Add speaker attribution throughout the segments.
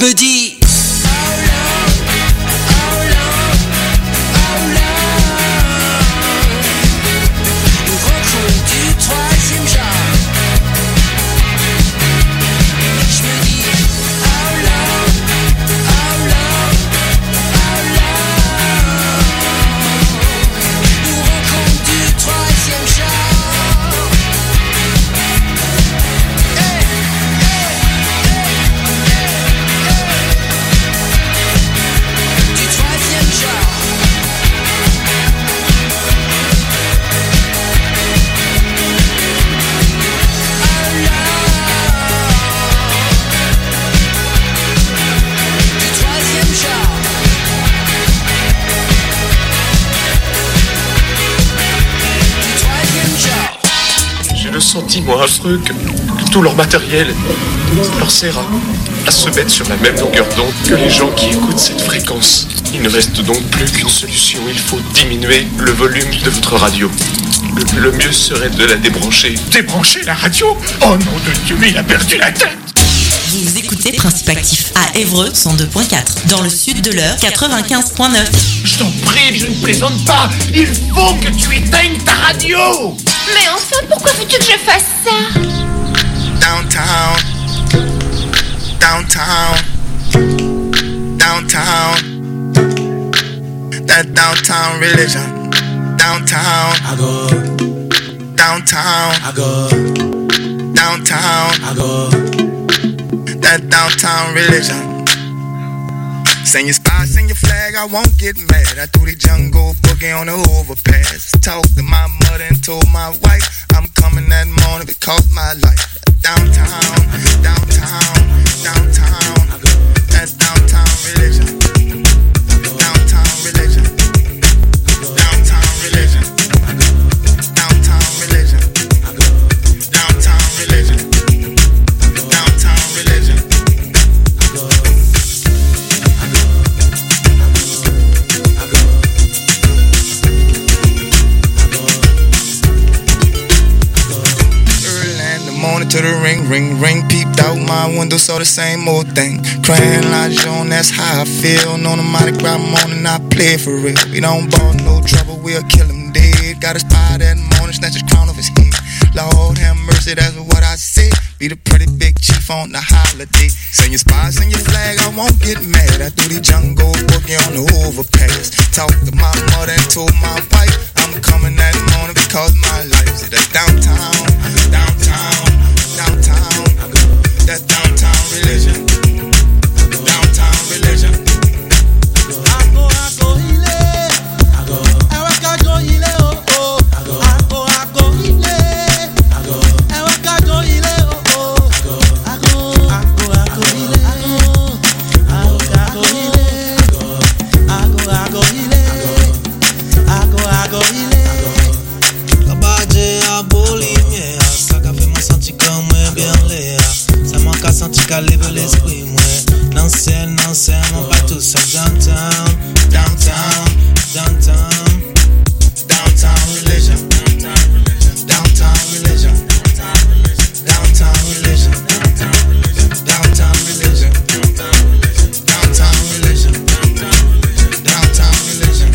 Speaker 1: Je me dis
Speaker 2: sentiment affreux que tout leur matériel leur sert à se mettre sur la même longueur d'onde que les gens qui écoutent cette fréquence. Il ne reste donc plus qu'une solution, il faut diminuer le volume de votre radio. Le mieux serait de la débrancher. Débrancher la radio ? Oh nom de Dieu, mais il a perdu la tête.
Speaker 3: Vous écoutez Principe Actif à Évreux 102.4, dans le sud de l'Eure 95.9.
Speaker 2: Je t'en prie, je ne plaisante pas. Il faut que tu éteignes ta radio.
Speaker 4: Mais enfin, pourquoi veux-tu que je fasse ça?
Speaker 5: Downtown, that downtown religion. Downtown,
Speaker 1: I go.
Speaker 5: downtown,
Speaker 1: I go.
Speaker 5: downtown,
Speaker 1: I go.
Speaker 5: that downtown religion. Sing your spot, sing your flag, I won't get mad. I do the jungle boogie on the overpass. Talked to my mother and told my wife I'm coming that morning because my life. Downtown, downtown, downtown, that downtown religion. Downtown religion. Downtown religion. Downtown religion. Downtown religion. Downtown religion. Morning to the ring, peeped out my window, saw the same old thing. Crying like Jean, that's how I feel. On the Mardi Gras morning, I play for real. We don't ball no trouble, we'll kill him dead. Got his pie that morning, snatch his crown off his head. Lord have mercy, that's what I said. Be the pretty big chief on the holiday. Sing your spot, sing your flag, I won't get mad. I do the jungle boogie on the overpass. Talked to my mother and told my wife I'm coming that morning because my life's at downtown, downtown, downtown, that downtown religion, downtown religion.
Speaker 6: Livre l'esprit, moi. Non, c'est, mon pas tout ça. Downtown, downtown, downtown,
Speaker 5: downtown religion, downtown religion, downtown religion, downtown religion, downtown religion, downtown religion.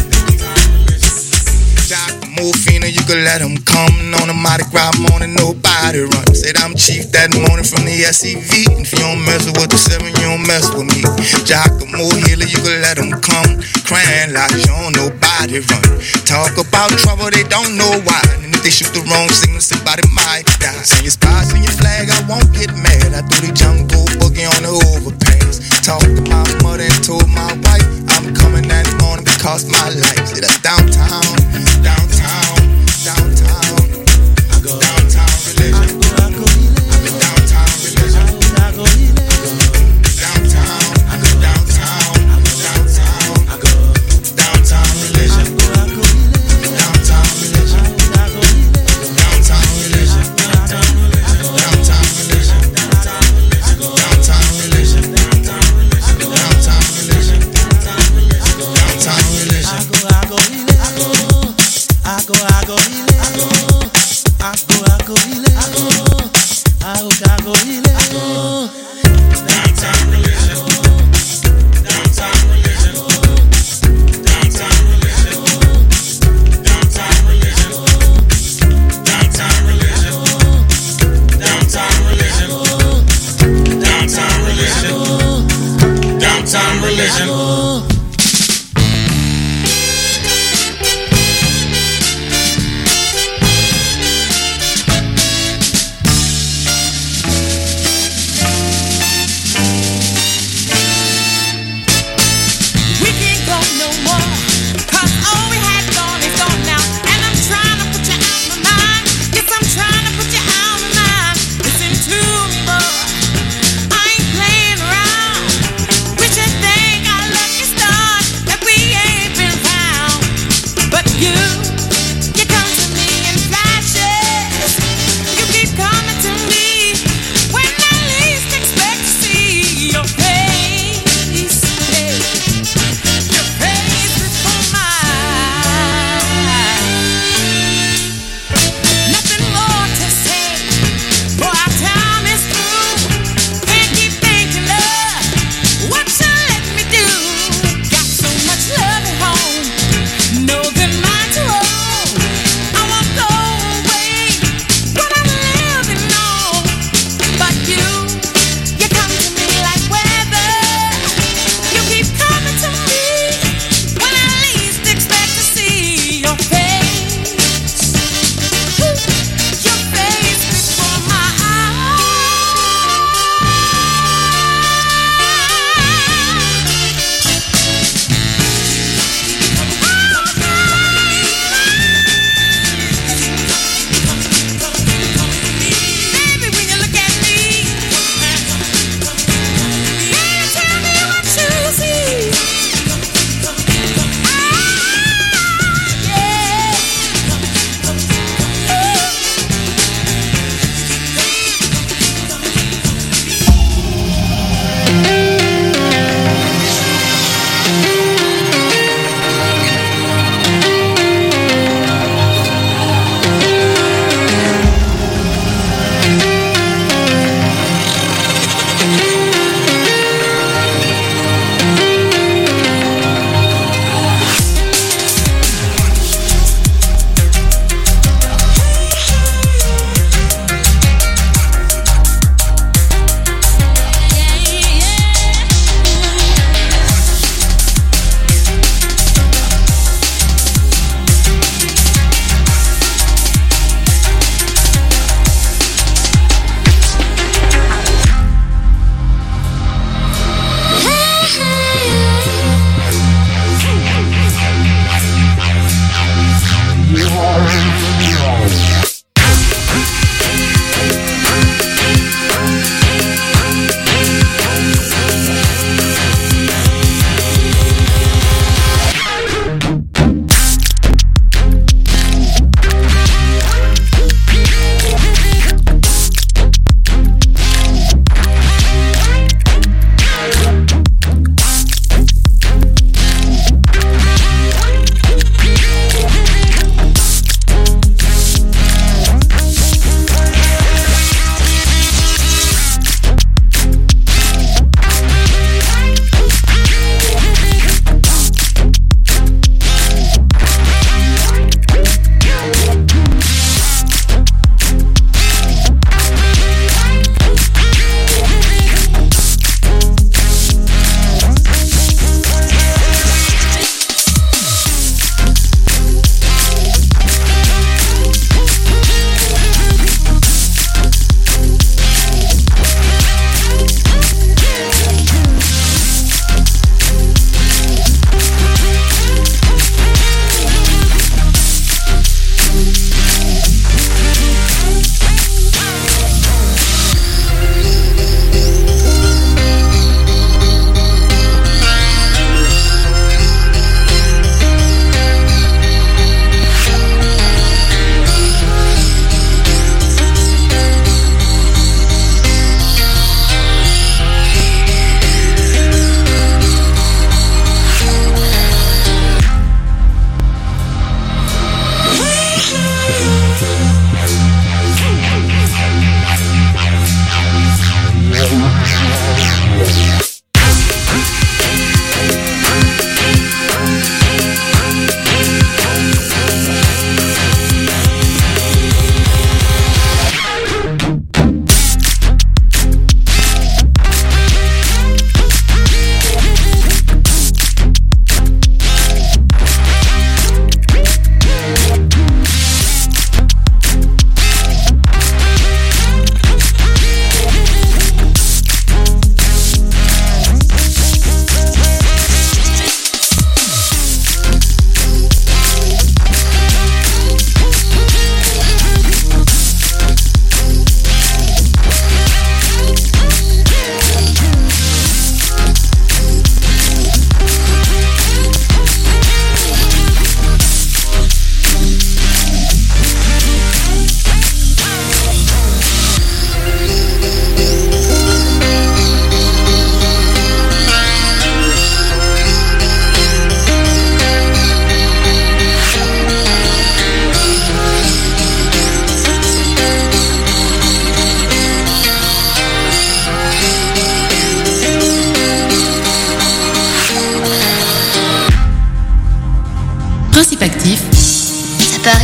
Speaker 5: Jack Morphina, you could let him come on a Mardi Gras morning, nobody run. Said I'm chief that morning from the SEV. If you don't mess with the 7, you don't mess with me. Giacomo Healer, you can let him come. Crying like you don't nobody run. Talk about trouble, they don't know why. And if they shoot the wrong signal, somebody might die. Sing your spot, sing your flag, I won't get mad. I do the jungle boogie on the overpass. Talk to my mother and told my wife I'm coming that morning because my life. See that's downtown, downtown, downtown, downtown religion. Downtown religion. Downtown, downtown, downtown, downtown religion. Downtown religion. Downtown religion. Downtown religion. Downtown religion.
Speaker 6: amours.
Speaker 1: Wish you think I love you, stop.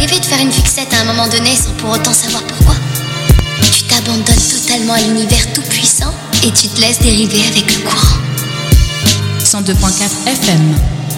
Speaker 1: rêvé de faire une fixette à un moment donné sans pour autant savoir pourquoi. Tu t'abandonnes totalement à l'univers tout puissant et tu te laisses dériver avec le courant.
Speaker 3: 102.4 FM.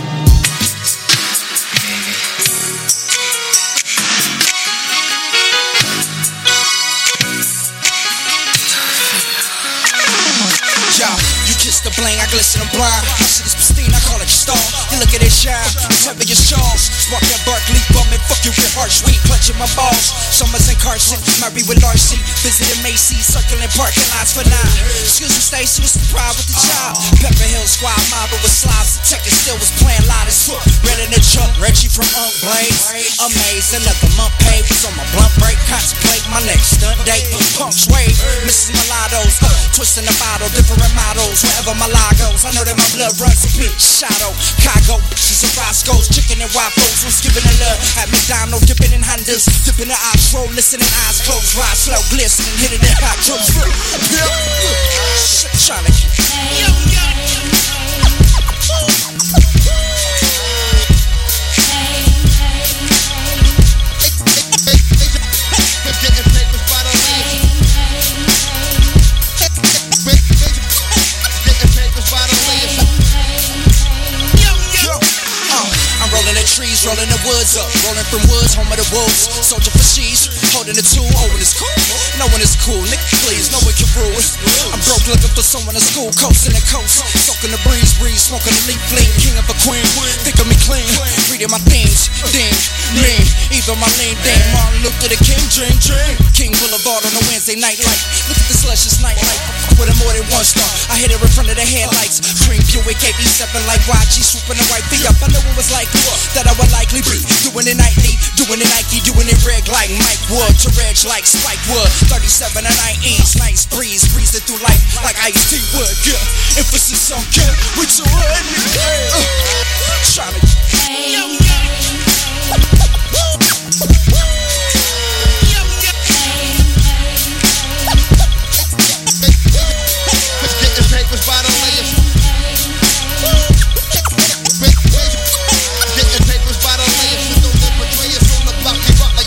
Speaker 7: The bling, I glisten, I'm blind. My shit is pristine, I call it your star. You look at it shine, it's heavy as Charles. Spark that Barkley, bum and fuck you, get harsh. Sweet, clutching my balls. Summers in Carson, married with Larcy. Visiting Macy's, circling parking lots for 9. Excuse me, Stacy, was surprised with the child. Pepper Hill squad mobbing with slobs. The Tekken still was playing loud as fuck. Red in the truck, Reggie from Blades. Amazed, another month paid. Was on my blunt break, contemplate my next stunt date. Punks wave, Mrs. Mulattoes. Twisting the bottle, different models. Wherever my lagos, I know that my blood runs a bit shadow. Chicago, bitches and Roscoe's, chicken and waffles. Who's giving the love at McDonald's, dipping in Hondas, dipping the eyes roll, listening eyes closed, ride slow, glistening, hitting that hot jump. Shit, trying to get trees, rolling the woods up, rolling from woods, home of the wolves. Soldier for she's holding the tool. Oh, when it's cool, no one is cool. Nigga, please, no one can rule. I'm broke looking for someone in school, coasting the coast, soaking the breeze, smoking the leaf, fleet, king of a queen. Think of me clean, reading my themes, ding, mean. Even my lean, dang, Martin Luther the King, dream. King Boulevard on a Wednesday night light. Look at this luscious night light. With a more than one star, I hit her in front of the headlights. Cream Buick, KB stepping like YG, swooping the white feet up. I knew it was like that I would likely be doing it nightly, doing it Nike, doing it red like Mike Wood, to reg like Spike Wood. 37 and 9 East, nice breeze, breezing through life like Ice-T would. Yeah, emphasis on good, we too hood, nigga. Tryna.
Speaker 5: Getting papers by the layers. Getting papers by the layers. You don't live betray us on the block. Give up like.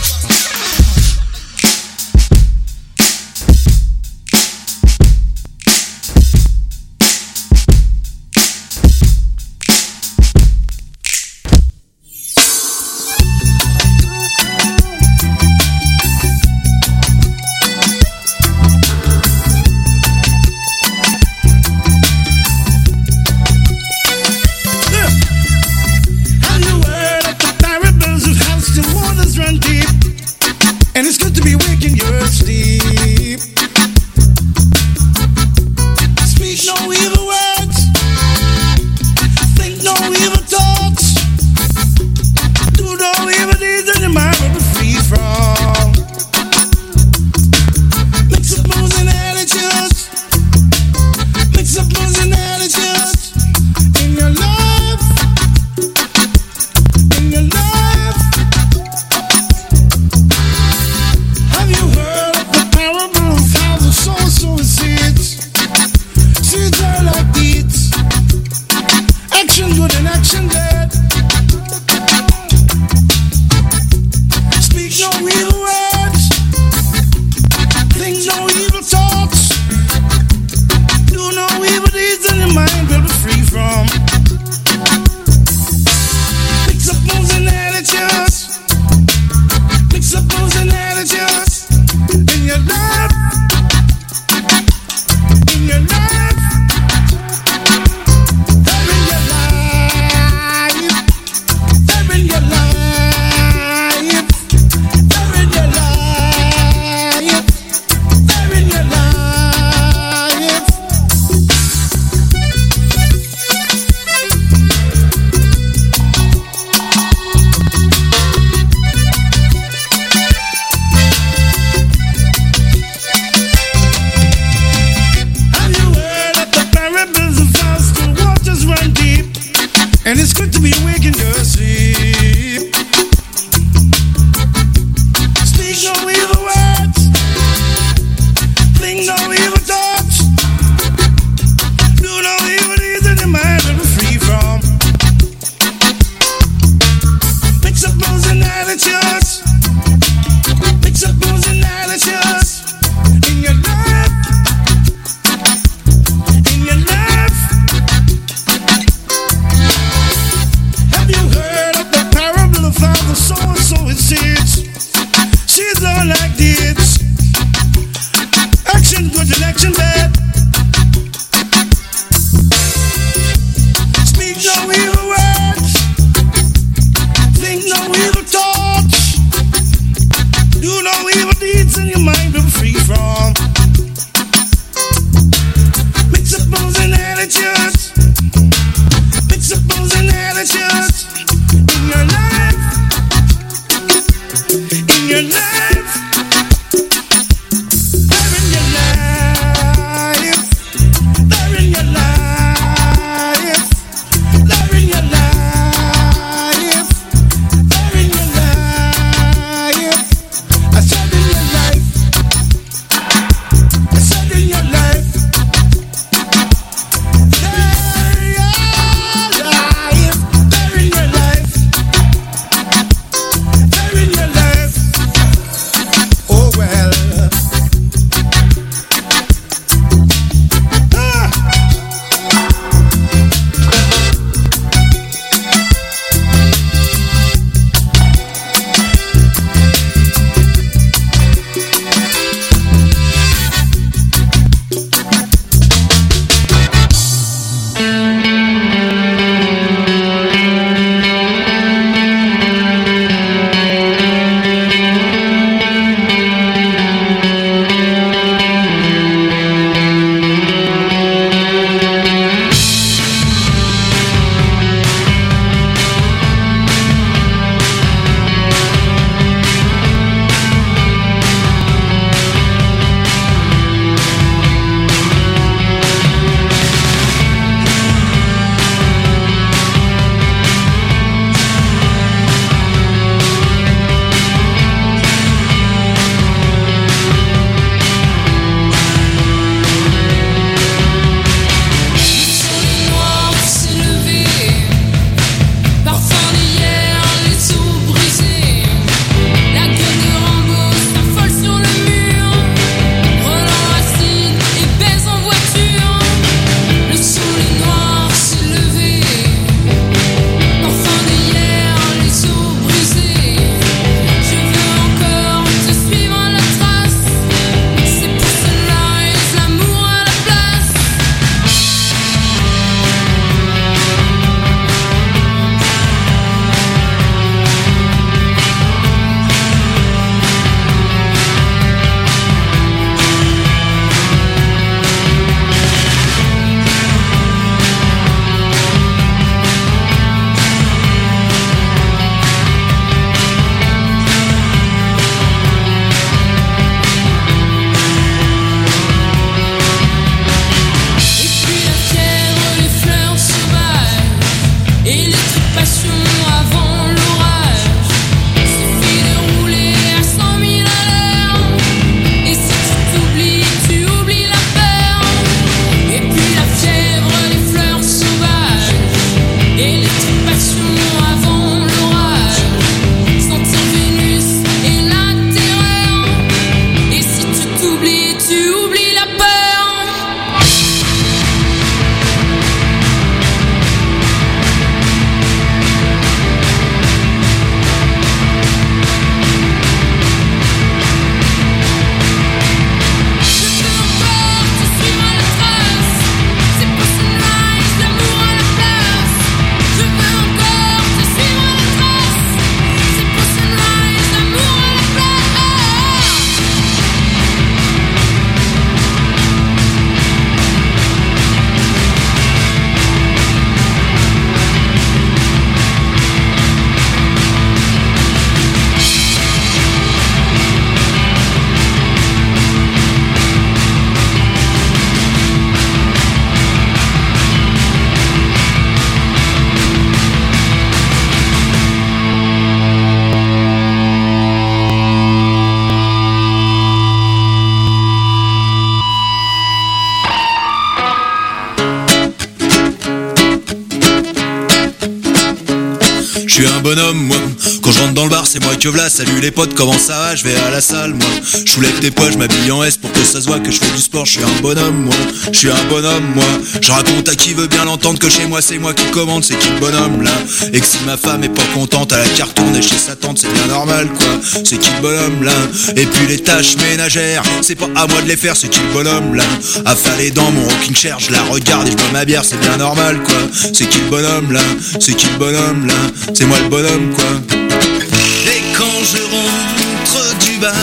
Speaker 6: suis un bonhomme moi. Quand je rentre dans le bar c'est moi que v'là. Salut les potes, comment ça va? Je vais à la salle moi. Je soulève des poids, je m'habille en S pour que ça se voit que je fais du sport. Je suis un bonhomme moi, je suis un bonhomme moi. Je raconte à qui veut bien l'entendre que chez moi c'est moi qui commande. C'est qui le bonhomme là? Et que si ma femme est pas contente, à la carte tournée chez sa tante, c'est bien normal quoi. C'est qui le bonhomme là? Et puis les tâches ménagères, c'est pas à moi de les faire. C'est qui le bonhomme là? Affalé dans mon rocking chair, je la regarde et je bois ma bière, c'est bien normal quoi. C'est qui le bonhomme là? C'est qui le bonhomme là? C'est moi le bonhomme quoi. Et quand je rentre du bar,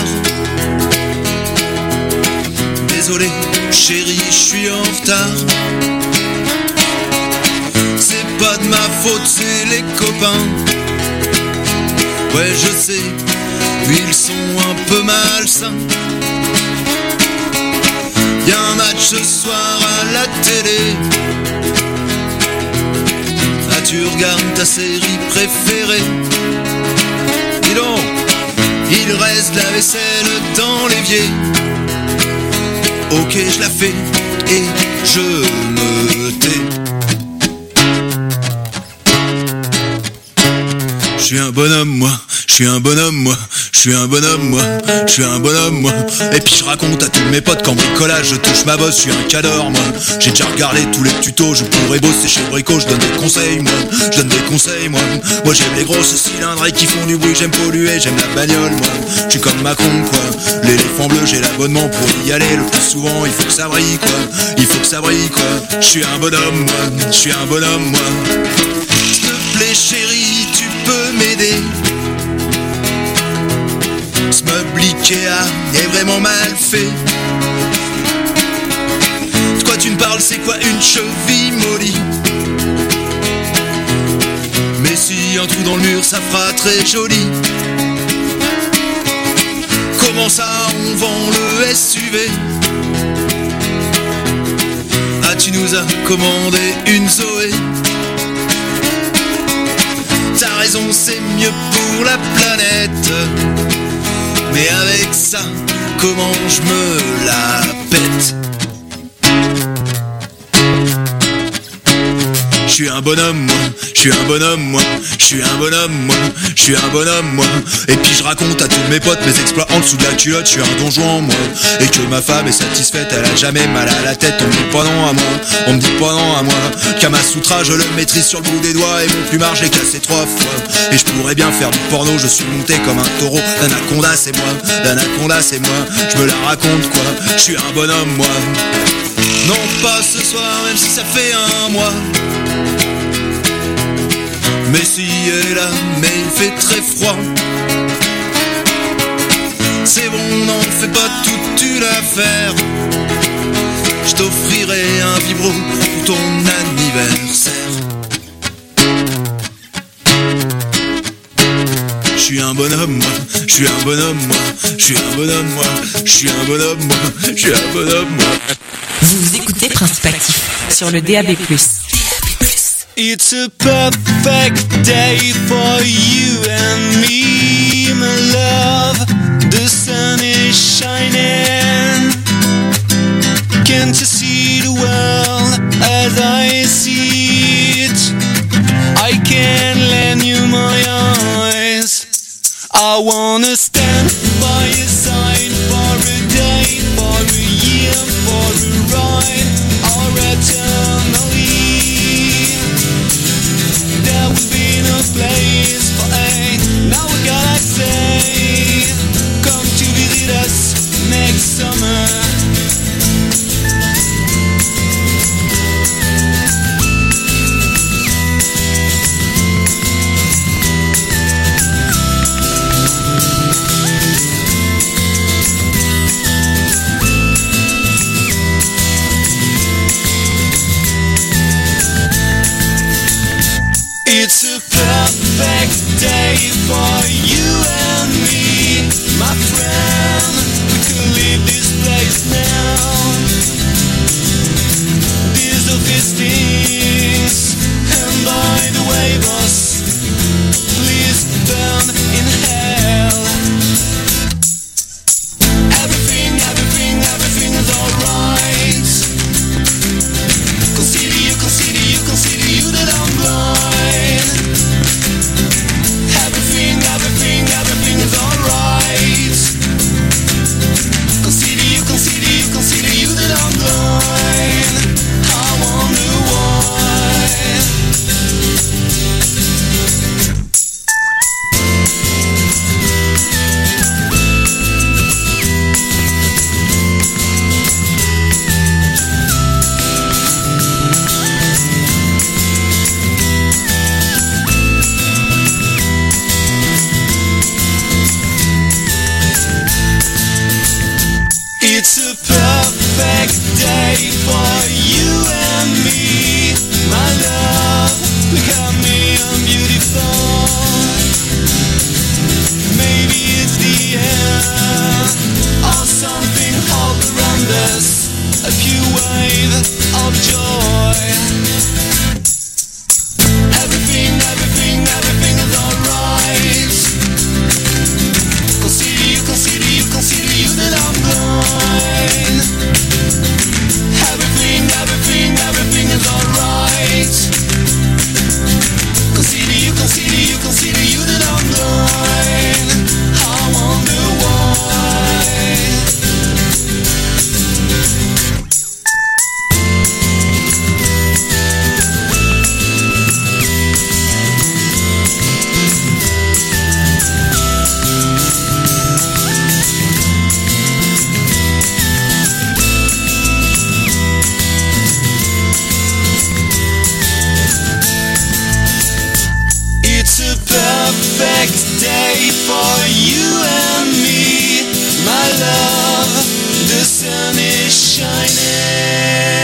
Speaker 6: désolé chérie, je suis en retard. C'est pas de ma faute, c'est les copains. Ouais je sais, ils sont un peu malsains. Y'a un match ce soir à la télé. Ah tu regardes ta série préférée. Dis donc, il reste la vaisselle dans l'évier. Ok je la fais et je me tais. Je suis un bonhomme moi, je suis un bonhomme moi, je suis un bonhomme moi, je suis un bonhomme moi. Et puis je raconte à tous mes potes qu'en bricolage je touche ma bosse, je suis un cador moi. J'ai déjà regardé tous les tutos, je pourrais bosser chez Brico, je donne des conseils moi, je donne des conseils moi. Moi j'aime les grosses cylindres et qui font du bruit, j'aime polluer, j'aime la bagnole moi. Je suis comme Macron quoi, l'éléphant bleu j'ai l'abonnement pour y aller le plus souvent, il faut que ça brille quoi, il faut que ça brille quoi. Je suis un bonhomme moi, je suis un bonhomme moi. S'il te plaît chérie, tu peux m'aider. Ce meuble Ikea est vraiment mal fait. De quoi tu me parles, c'est quoi une cheville mollie? Mais si un trou dans le mur ça fera très joli. Comment ça on vend le SUV? Ah tu nous as commandé une Zoé. T'as raison, c'est mieux pour la planète. Mais avec ça, comment je me la pète? Je suis un bonhomme moi, je suis un bonhomme moi, je suis un bonhomme moi, je suis un bonhomme moi. Et puis je raconte à tous mes potes mes exploits en dessous de la culotte, je suis un donjon moi. Et que ma femme est satisfaite, elle a jamais mal à la tête. On me dit pas non à moi, on me dit pas non à moi. Kamasutra je le maîtrise sur le bout des doigts. Et mon plumard j'ai cassé 3 fois. Et je pourrais bien faire du porno, je suis monté comme un taureau. L'anaconda c'est moi, l'anaconda c'est moi. Je me la raconte quoi, je suis un bonhomme moi. Non pas ce soir même si ça fait un mois. Mais si elle est là, mais il fait très froid. C'est bon, n'en fais pas toute une affaire. Je t'offrirai un vibro pour ton anniversaire. Je suis un bonhomme moi, je suis un bonhomme moi, je suis un bonhomme moi, je suis un bonhomme moi, je suis un bonhomme moi.
Speaker 3: Vous écoutez Principe Actif sur le DAB+.
Speaker 6: It's a perfect day for you and me, my love. The sun is shining. Can't you see the world as I see it? I can lend you my eyes. I wanna stand by your side for a day, for a year, for a ride, or eternally. There will be no place for hate. Now we gotta say, come to visit us next summer. It's a perfect day for you and me, my friend. We can leave this place now. These are things. And by the way, boss, please burn in hell. Everything is alright. Consider you that I'm blind. day for you and me, my love. The sun is shining.